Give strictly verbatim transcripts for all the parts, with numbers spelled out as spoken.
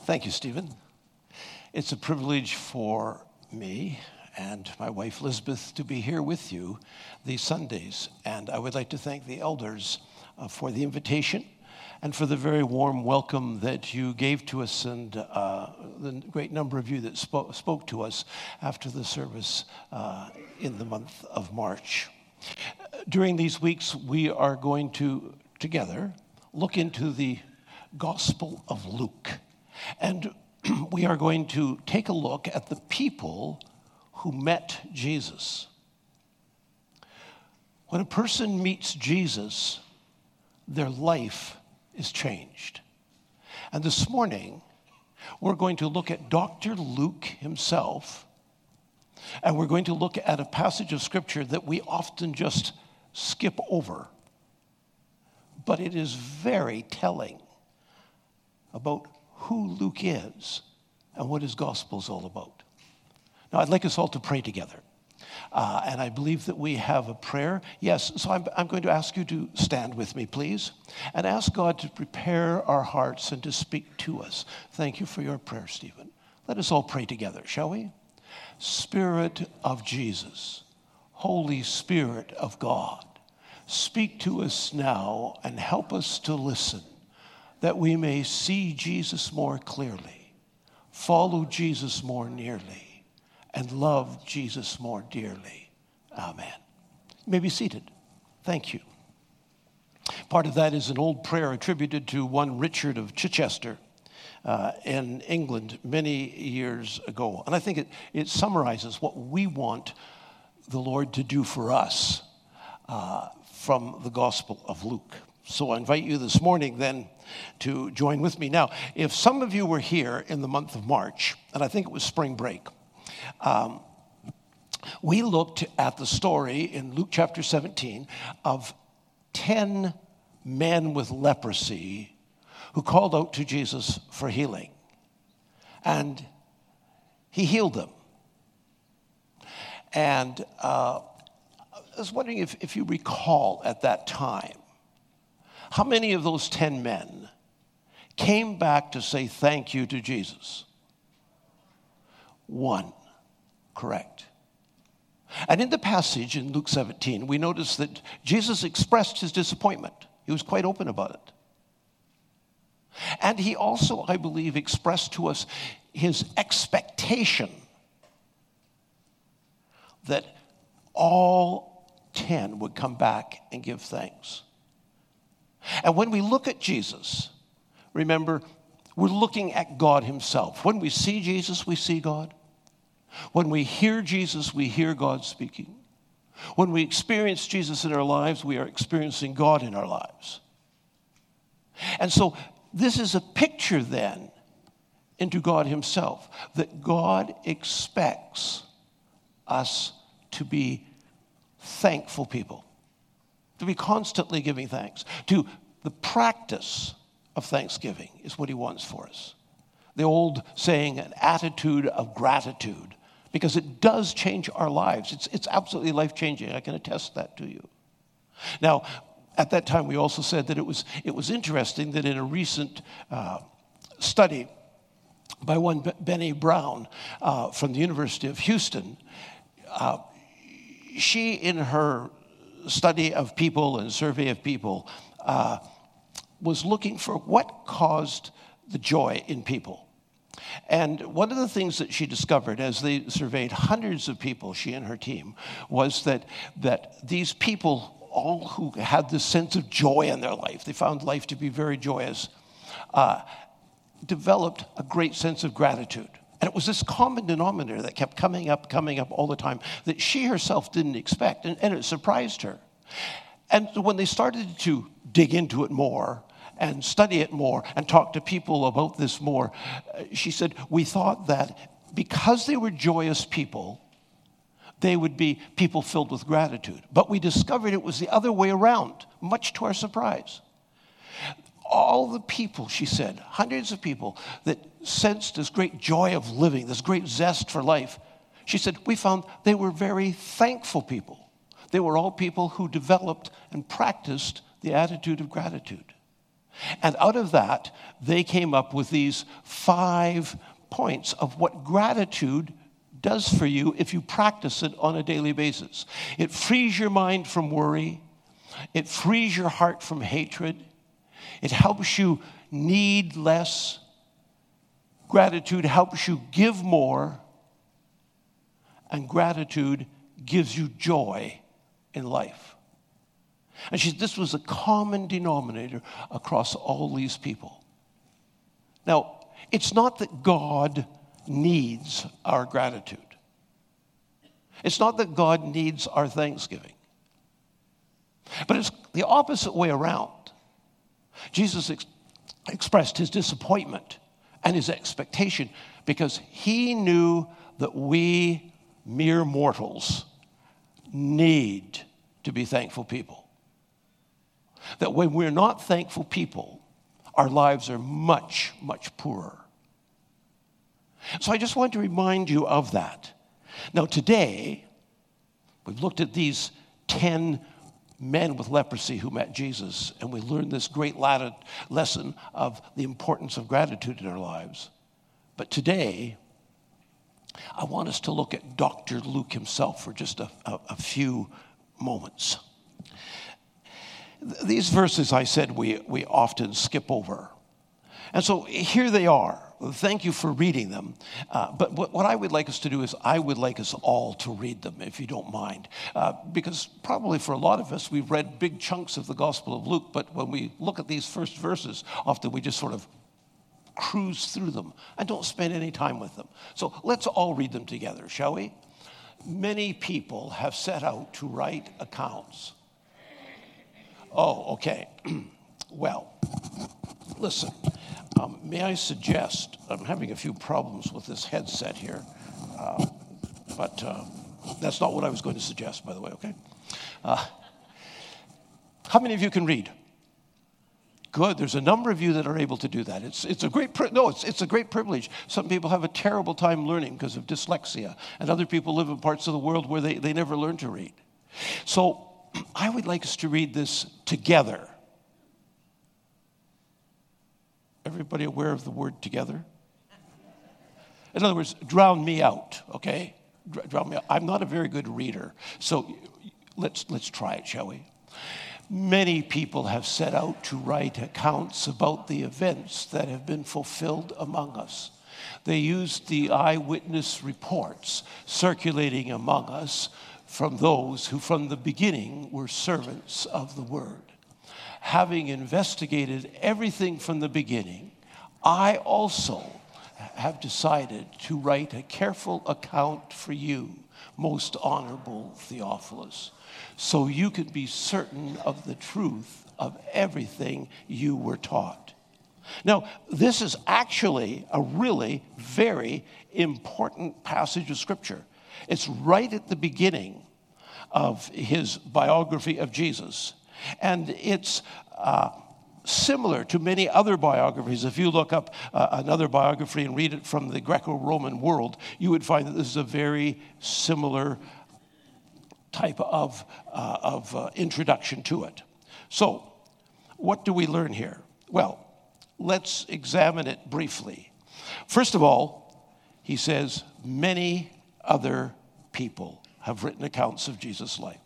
Thank you, Stephen. It's a privilege for me and my wife, Elizabeth, to be here with you these Sundays. And I would like to thank the elders uh, for the invitation and for the very warm welcome that you gave to us and uh, the great number of you that spoke, spoke to us after the service uh, in the month of March. During these weeks, we are going to, together, look into the Gospel of Luke. And we are going to take a look at the people who met Jesus. When a person meets Jesus, their life is changed. And this morning, we're going to look at Doctor Luke himself, and we're going to look at a passage of Scripture that we often just skip over. But it is very telling about who Luke is and what his gospel is all about. Now, I'd like us all to pray together. Uh, and I believe that we have a prayer. Yes, so I'm, I'm going to ask you to stand with me, please, and ask God to prepare our hearts and to speak to us. Thank you for your prayer, Stephen. Let us all pray together, shall we? Spirit of Jesus, Holy Spirit of God, speak to us now and help us to listen, that we may see Jesus more clearly, follow Jesus more nearly, and love Jesus more dearly. Amen. You may be seated. Thank you. Part of that is an old prayer attributed to one Richard of Chichester uh, in England many years ago. And I think it, it summarizes what we want the Lord to do for us uh, from the Gospel of Luke. So I invite you this morning then to join with me. Now, if some of you were here in the month of March, and I think it was spring break, um, we looked at the story in Luke chapter seventeen of ten men with leprosy who called out to Jesus for healing. And he healed them. And uh, I was wondering if, if you recall at that time, how many of those ten men came back to say thank you to Jesus? One, correct. And in the passage in Luke seventeen, we notice that Jesus expressed his disappointment. He was quite open about it. And he also, I believe, expressed to us his expectation that all ten would come back and give thanks. And when we look at Jesus, remember, we're looking at God himself. When we see Jesus, we see God. When we hear Jesus, we hear God speaking. When we experience Jesus in our lives, we are experiencing God in our lives. And so this is a picture then into God himself, that God expects us to be thankful people. To be constantly giving thanks. To the practice of thanksgiving is what he wants for us. The old saying, an attitude of gratitude, because it does change our lives. It's, it's absolutely life-changing. I can attest that to you. Now, at that time, we also said that it was, it was interesting that in a recent uh, study by one Benny Brown uh, from the University of Houston, uh, she, in her study of people and survey of people, uh, was looking for what caused the joy in people. And one of the things that she discovered as they surveyed hundreds of people, she and her team, was that, that these people, all who had this sense of joy in their life, they found life to be very joyous, uh, developed a great sense of gratitude. And it was this common denominator that kept coming up, coming up all the time that she herself didn't expect, and, and it surprised her. And when they started to dig into it more and study it more and talk to people about this more, she said, we thought that because they were joyous people, they would be people filled with gratitude. But we discovered it was the other way around, much to our surprise. All the people, she said, hundreds of people that sensed this great joy of living, this great zest for life, she said, we found they were very thankful people. They were all people who developed and practiced the attitude of gratitude. And out of that, they came up with these five points of what gratitude does for you if you practice it on a daily basis. It frees your mind from worry. It frees your heart from hatred. It helps you need less. Gratitude helps you give more. And gratitude gives you joy in life. And she, this was a common denominator across all these people. Now, it's not that God needs our gratitude. It's not that God needs our thanksgiving. But it's the opposite way around. Jesus ex- expressed his disappointment and his expectation because he knew that we mere mortals need to be thankful people. That when we're not thankful people, our lives are much, much poorer. So I just want to remind you of that. Now today, we've looked at these ten men with leprosy who met Jesus, and we learned this great lesson of the importance of gratitude in our lives. But today, I want us to look at Doctor Luke himself for just a, a, a few moments. These verses, I said, we, we often skip over. And so here they are. Thank you for reading them. Uh, but what, what I would like us to do is I would like us all to read them, if you don't mind. Uh, because probably for a lot of us, we've read big chunks of the Gospel of Luke, but when we look at these first verses, often we just sort of cruise through them and don't spend any time with them. So let's all read them together, shall we? Many people have set out to write accounts. Oh, okay. Well, listen. Um, may I suggest, I'm having a few problems with this headset here, uh, but uh, that's not what I was going to suggest, by the way, okay? Uh, how many of you can read? Good. There's a number of you that are able to do that. It's it's a great pri- no. It's it's a great privilege. Some people have a terrible time learning because of dyslexia, and other people live in parts of the world where they, they never learn to read. So I would like us to read this together. Everybody aware of the word together? In other words, drown me out, okay? Drown me out. I'm not a very good reader, so let's let's try it, shall we? Many people have set out to write accounts about the events that have been fulfilled among us. They used the eyewitness reports circulating among us from those who from the beginning were servants of the word. Having investigated everything from the beginning, I also have decided to write a careful account for you, most honorable Theophilus, so you can be certain of the truth of everything you were taught. Now, this is actually a really very important passage of Scripture. It's right at the beginning of his biography of Jesus. And it's uh, similar to many other biographies. If you look up uh, another biography and read it from the Greco-Roman world, you would find that this is a very similar type of, uh, of uh, introduction to it. So, what do we learn here? Well, let's examine it briefly. First of all, he says, many other people have written accounts of Jesus' life.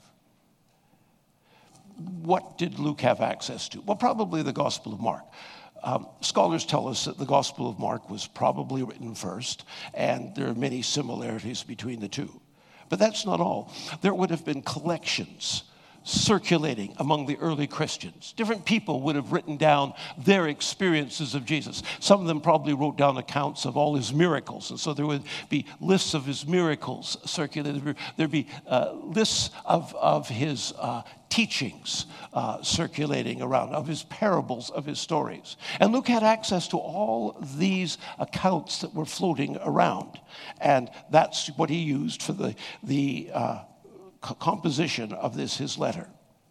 What did Luke have access to? Well, probably the Gospel of Mark. Um, scholars tell us that the Gospel of Mark was probably written first, and there are many similarities between the two. But that's not all. There would have been collections circulating among the early Christians. Different people would have written down their experiences of Jesus. Some of them probably wrote down accounts of all his miracles, and so there would be lists of his miracles circulated. There'd be uh, lists of, of his uh, teachings uh, circulating around, of his parables, of his stories. And Luke had access to all these accounts that were floating around, and that's what he used for the, the uh, composition of this, his letter.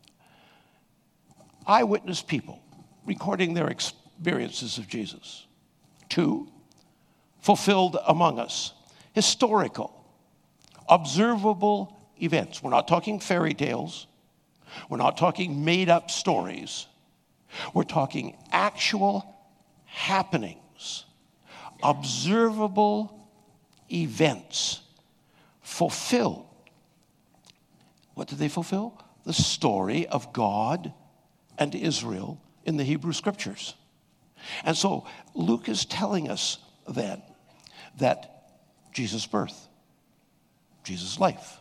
Eyewitness people recording their experiences of Jesus. Two, fulfilled among us. Historical, observable events. We're not talking fairy tales. We're not talking made-up stories. We're talking actual happenings, observable events fulfilled. What did they fulfill? The story of God and Israel in the Hebrew Scriptures. And so Luke is telling us then that Jesus' birth, Jesus' life,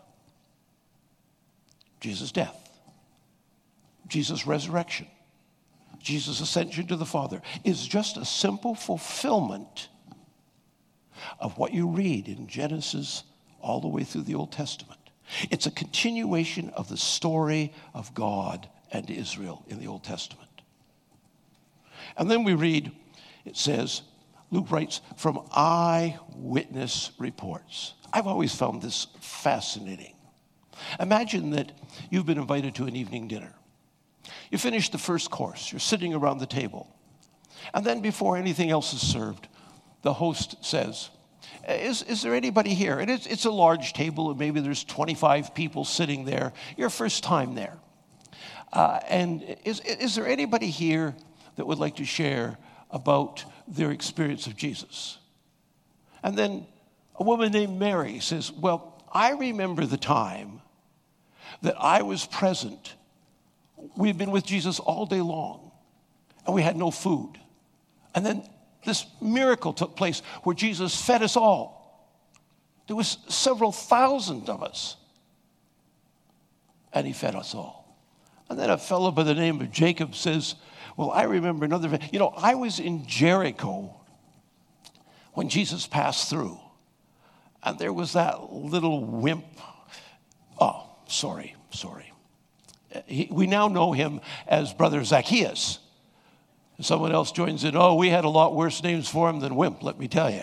Jesus' death, Jesus' resurrection, Jesus' ascension to the Father is just a simple fulfillment of what you read in Genesis all the way through the Old Testament. It's a continuation of the story of God and Israel in the Old Testament. And then we read, it says, Luke writes, from eyewitness reports. I've always found this fascinating. Imagine that you've been invited to an evening dinner. You finish the first course. You're sitting around the table. And then before anything else is served, the host says, is, is there anybody here? And it's, it's a large table, and maybe there's twenty-five people sitting there. Your first time there. Uh, and is, is there anybody here that would like to share about their experience of Jesus? And then a woman named Mary says, well, I remember the time that I was present. We had been with Jesus all day long, and we had no food. And then this miracle took place where Jesus fed us all. There was several thousand of us, and he fed us all. And then a fellow by the name of Jacob says, well, I remember another, you know, I was in Jericho when Jesus passed through, and there was that little wimp. Oh, sorry, sorry. He, we now know him as Brother Zacchaeus. Someone else joins in, oh, we had a lot worse names for him than wimp, let me tell you.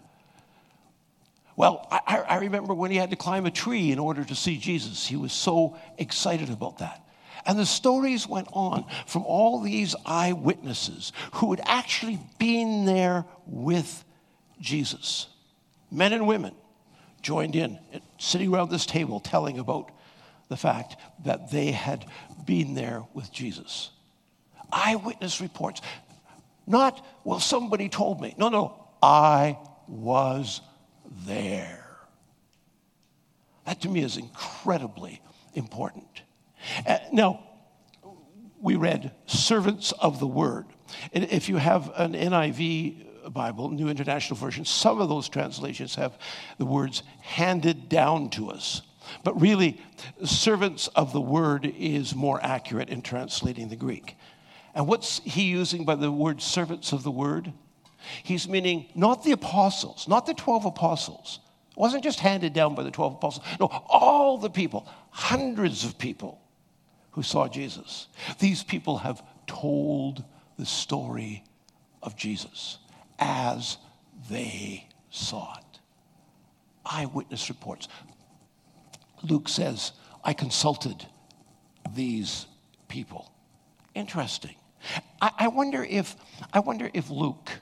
Well, I, I remember when he had to climb a tree in order to see Jesus. He was so excited about that. And the stories went on from all these eyewitnesses who had actually been there with Jesus. Men and women joined in, sitting around this table telling about the fact that they had been there with Jesus. Eyewitness reports. Not, well, somebody told me. No, no, I was there. That to me is incredibly important. Uh, now, we read servants of the word. And if you have an N I V Bible, New International Version, some of those translations have the words handed down to us. But really, servants of the word is more accurate in translating the Greek. And what's he using by the word servants of the word? He's meaning not the apostles, not the twelve apostles. It wasn't just handed down by the twelve apostles. No, all the people, hundreds of people who saw Jesus. These people have told the story of Jesus as they saw it. Eyewitness reports. Luke says, I consulted these people. Interesting. I, I wonder if I wonder if Luke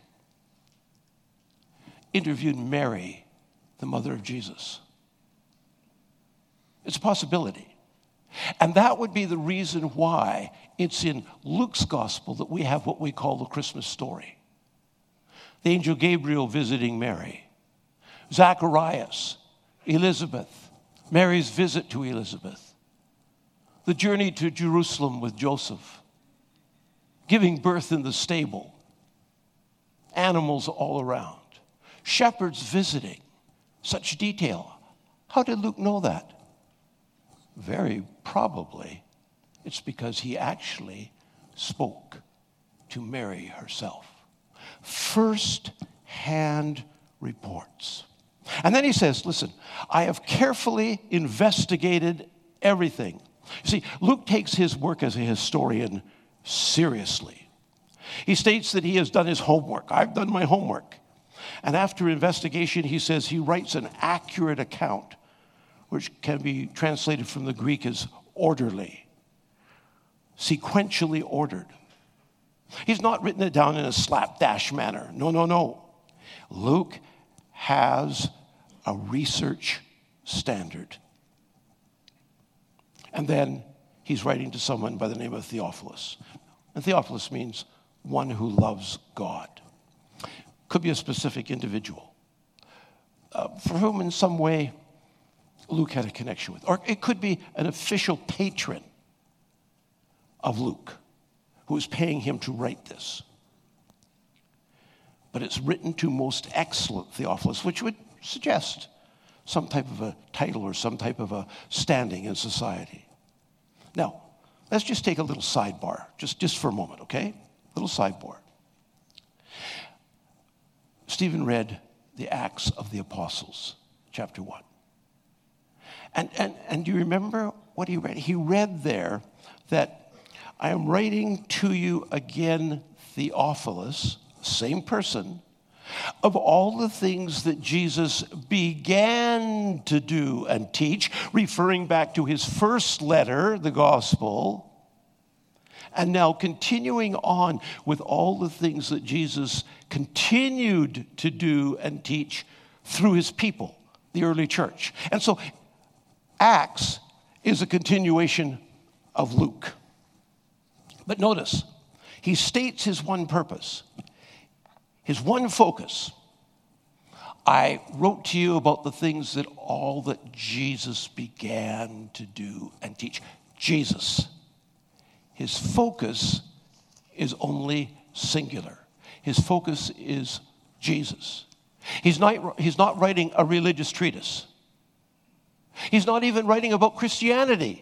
interviewed Mary, the mother of Jesus. It's a possibility. And that would be the reason why it's in Luke's gospel that we have what we call the Christmas story. The angel Gabriel visiting Mary, Zacharias, Elizabeth, Mary's visit to Elizabeth, the journey to Jerusalem with Joseph, giving birth in the stable, animals all around, shepherds visiting, such detail. How did Luke know that? Very probably it's because he actually spoke to Mary herself. First-hand reports. And then he says, listen, I have carefully investigated everything. You see, Luke takes his work as a historian seriously. He states that he has done his homework. I've done my homework. And after investigation, he says he writes an accurate account, which can be translated from the Greek as orderly, sequentially ordered. He's not written it down in a slapdash manner. No, no, no. Luke has a research standard. And then he's writing to someone by the name of Theophilus. And Theophilus means one who loves God. Could be a specific individual uh, for whom in some way Luke had a connection with. Or it could be an official patron of Luke who is paying him to write this. But it's written to most excellent Theophilus, which would suggest some type of a title or some type of a standing in society. Now, let's just take a little sidebar, just, just for a moment, okay? Little sidebar. Stephen read the Acts of the Apostles, chapter one. And, and, and do you remember what he read? He read there that I am writing to you again, Theophilus, same person, of all the things that Jesus began to do and teach, referring back to his first letter, the gospel, and now continuing on with all the things that Jesus continued to do and teach through his people, the early church. And so Acts is a continuation of Luke. But notice, he states his one purpose, his one focus. I wrote to you about the things that all that Jesus began to do and teach. Jesus. His focus is only singular. His focus is Jesus. He's not, he's not writing a religious treatise. He's not even writing about Christianity.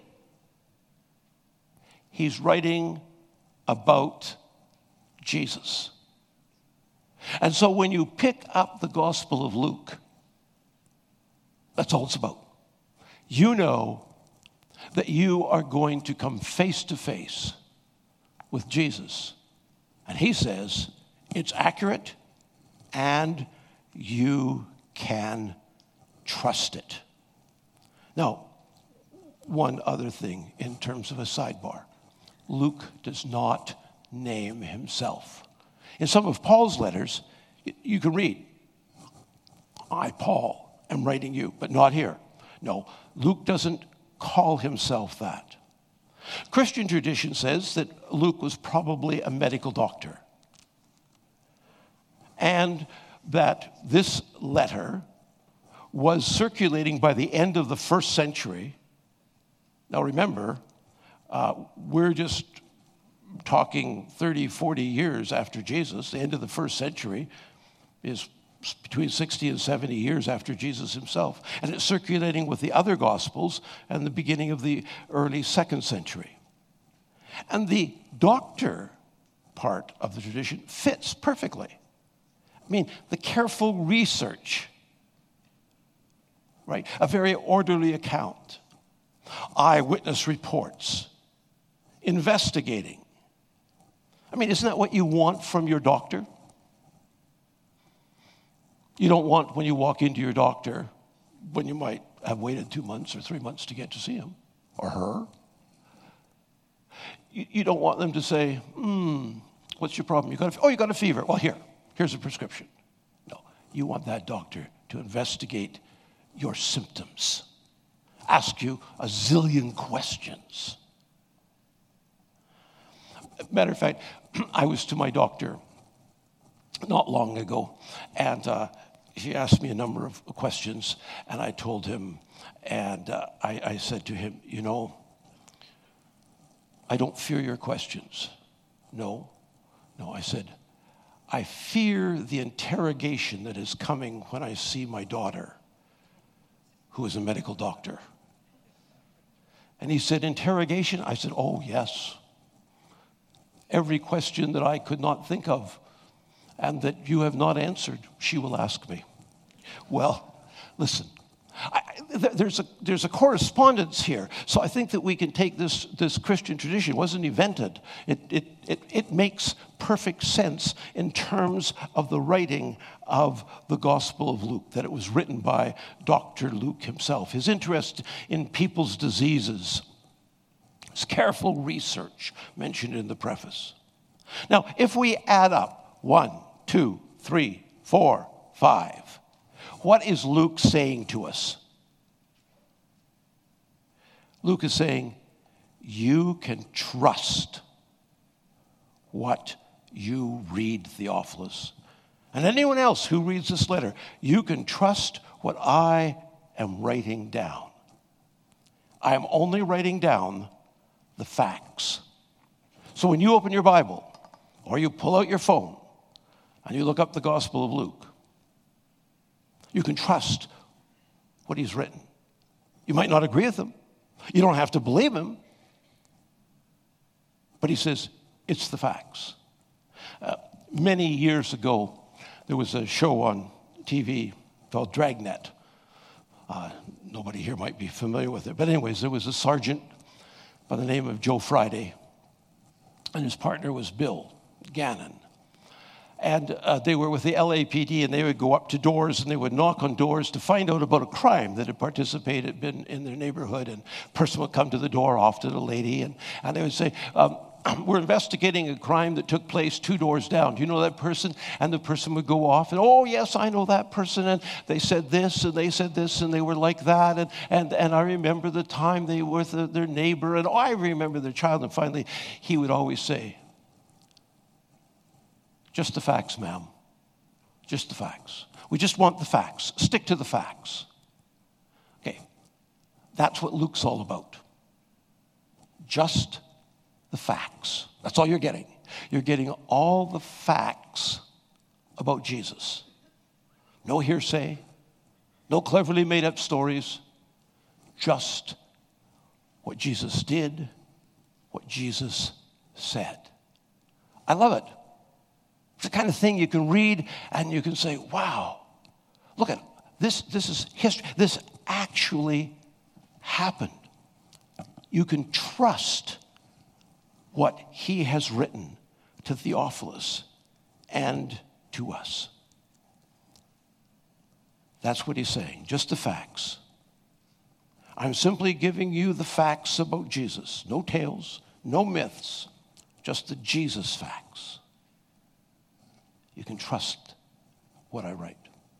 He's writing about Jesus. And so when you pick up the Gospel of Luke, that's all it's about. You know that you are going to come face to face with Jesus. And he says it's accurate and you can trust it. Now, one other thing in terms of a sidebar. Luke does not name himself. In some of Paul's letters, you can read, I, Paul, am writing you, but not here. No, Luke doesn't call himself that. Christian tradition says that Luke was probably a medical doctor, and that this letter was circulating by the end of the first century. Now remember, uh, we're just talking thirty, forty years after Jesus. The end of the first century is between sixty and seventy years after Jesus himself. And it's circulating with the other Gospels and the beginning of the early second century. And the doctor part of the tradition fits perfectly. I mean, the careful research, right? A very orderly account. Eyewitness reports. Investigating. I mean, isn't that what you want from your doctor? You don't want when you walk into your doctor, when you might have waited two months or three months to get to see him or her. You, you don't want them to say, hmm, what's your problem? You got a, oh, you got a fever. Well, here, here's a prescription. No, you want that doctor to investigate your symptoms, ask you a zillion questions. Matter of fact, I was to my doctor not long ago, and uh, he asked me a number of questions, and I told him, and uh, I, I said to him, you know, I don't fear your questions. No, no, I said, I fear the interrogation that is coming when I see my daughter, who is a medical doctor. And he said, interrogation? I said, oh, yes. Every question that I could not think of and that you have not answered, she will ask me. Well, listen, I, there's, a, there's a correspondence here. So I think that we can take this, this Christian tradition. It wasn't invented. It, it, it, it makes perfect sense in terms of the writing of the Gospel of Luke, that it was written by Doctor Luke himself. His interest in people's diseases, his careful research mentioned in the preface. Now, if we add up one, two, three, four, five, what is Luke saying to us? Luke is saying, you can trust what you read, Theophilus. And anyone else who reads this letter, you can trust what I am writing down. I am only writing down the facts. So when you open your Bible or you pull out your phone and you look up the Gospel of Luke, you can trust what he's written. You might not agree with him. You don't have to believe him. But he says, it's the facts. Uh, many years ago, there was a show on T V called Dragnet. Uh, nobody here might be familiar with it. But anyways, there was a sergeant by the name of Joe Friday, and his partner was Bill Gannon. And uh, they were with the L A P D, and they would go up to doors, and they would knock on doors to find out about a crime that had participated in, in their neighborhood. And a person would come to the door, often a lady, and, and they would say, um, we're investigating a crime that took place two doors down. Do you know that person? And the person would go off, and, oh, yes, I know that person, and they said this, and they said this, and they were like that, and and, and I remember the time they were with the, their neighbor, and oh, I remember their child. And finally, he would always say, just the facts, ma'am. Just the facts. We just want the facts. Stick to the facts. Okay. That's what Luke's all about. Just the facts. That's all you're getting. You're getting all the facts about Jesus. No hearsay. No cleverly made up stories. Just what Jesus did, what Jesus said. I love it. It's the kind of thing you can read and you can say, wow, look at this. This is history. This actually happened. You can trust what he has written to Theophilus and to us. That's what he's saying, just the facts. I'm simply giving you the facts about Jesus. No tales, no myths, just the Jesus facts. You can trust what I write.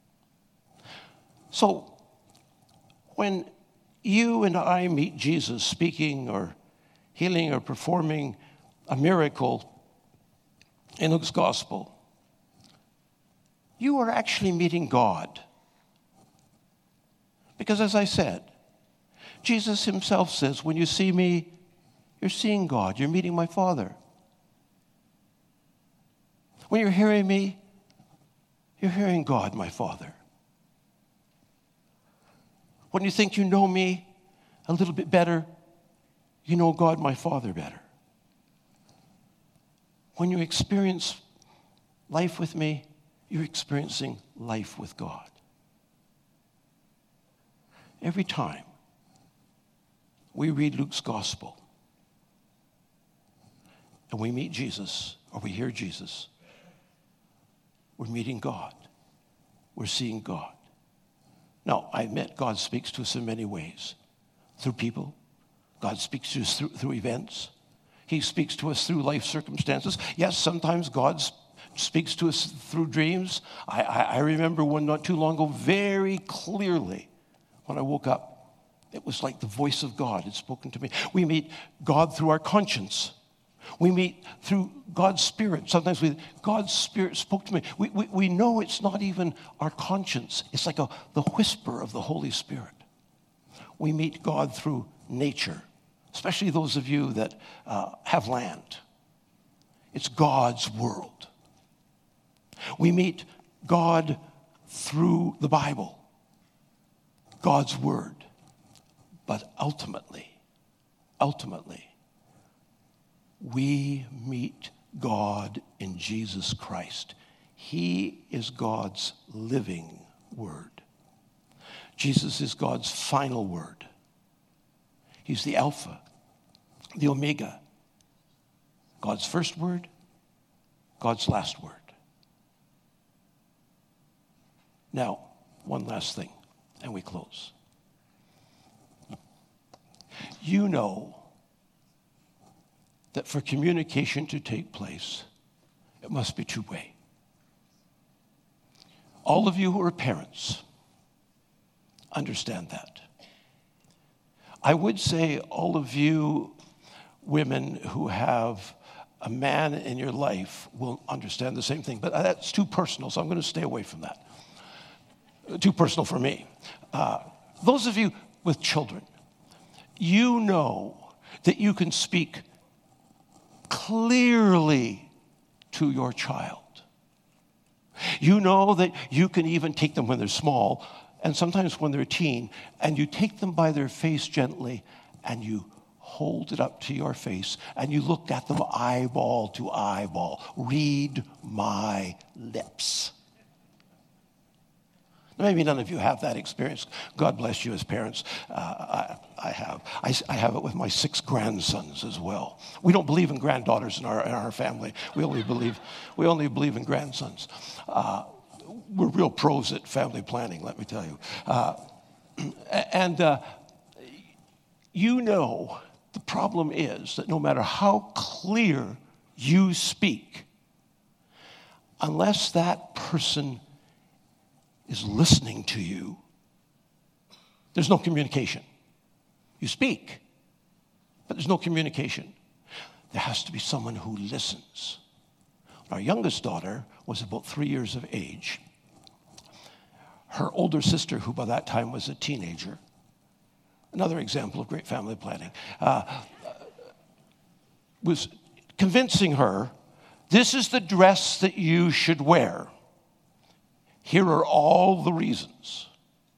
So, when you and I meet Jesus speaking or healing or performing a miracle in Luke's gospel, you are actually meeting God. Because as I said, Jesus himself says, when you see me, you're seeing God. You're meeting my Father. When you're hearing me, you're hearing God, my Father. When you think you know me a little bit better, you know God, my Father, better. When you experience life with me, you're experiencing life with God. Every time we read Luke's gospel and we meet Jesus or we hear Jesus, we're meeting God. We're seeing God. Now, I admit God speaks to us in many ways. Through people. God speaks to us through, through events. He speaks to us through life circumstances. Yes, sometimes God speaks to us through dreams. I, I, I remember one not too long ago very clearly when I woke up. It was like the voice of God had spoken to me. We meet God through our conscience. We meet through God's Spirit. Sometimes we, God's Spirit spoke to me. We, we, we know it's not even our conscience. It's like a, the whisper of the Holy Spirit. We meet God through nature, especially those of you that uh, have land. It's God's world. We meet God through the Bible, God's Word. But ultimately, ultimately, we meet God in Jesus Christ. He is God's living Word. Jesus is God's final word. He's the Alpha, the Omega. God's first word, God's last word. Now, one last thing, and we close. You know that for communication to take place, it must be two-way. All of you who are parents understand that. I would say all of you women who have a man in your life will understand the same thing. But that's too personal, so I'm going to stay away from that. Too personal for me. Uh, those of you with children, you know that you can speak clearly to your child. You know that you can even take them when they're small, and sometimes when they're a teen, and you take them by their face gently, and you hold it up to your face, and you look at them eyeball to eyeball. Read my lips. Maybe none of you have that experience. God bless you as parents. Uh, I, I have. I, I have it with my six grandsons as well. We don't believe in granddaughters in our, in our family. We only believe, we only believe in grandsons. Uh, we're real pros at family planning, let me tell you. Uh, and uh, you know, the problem is that no matter how clear you speak, unless that person is listening to you, there's no communication. You speak, but there's no communication. There has to be someone who listens. Our youngest daughter was about three years of age. Her older sister, who by that time was a teenager, another example of great family planning, uh, was convincing her, this is the dress that you should wear. Here are all the reasons.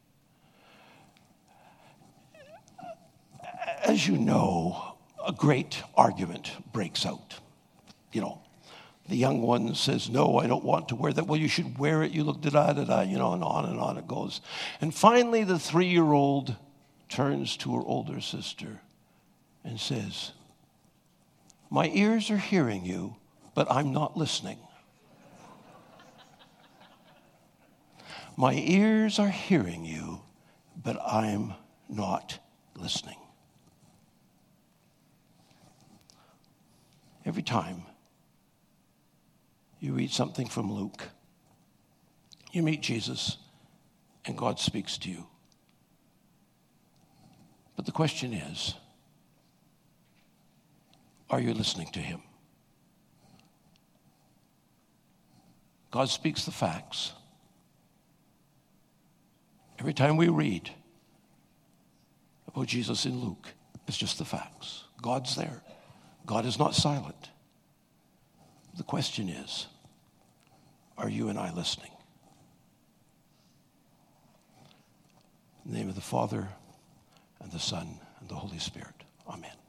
As you know, a great argument breaks out. You know, the young one says, no, I don't want to wear that. Well, you should wear it. You look da-da-da-da, you know, and on and on it goes. And finally, the three-year-old turns to her older sister and says, my ears are hearing you, but I'm not listening. My ears are hearing you, but I'm not listening. Every time you read something from Luke, you meet Jesus, and God speaks to you. But the question is, are you listening to him? God speaks the facts. Every time we read about Jesus in Luke, it's just the facts. God's there. God is not silent. The question is, are you and I listening? In the name of the Father, and the Son, and the Holy Spirit. Amen.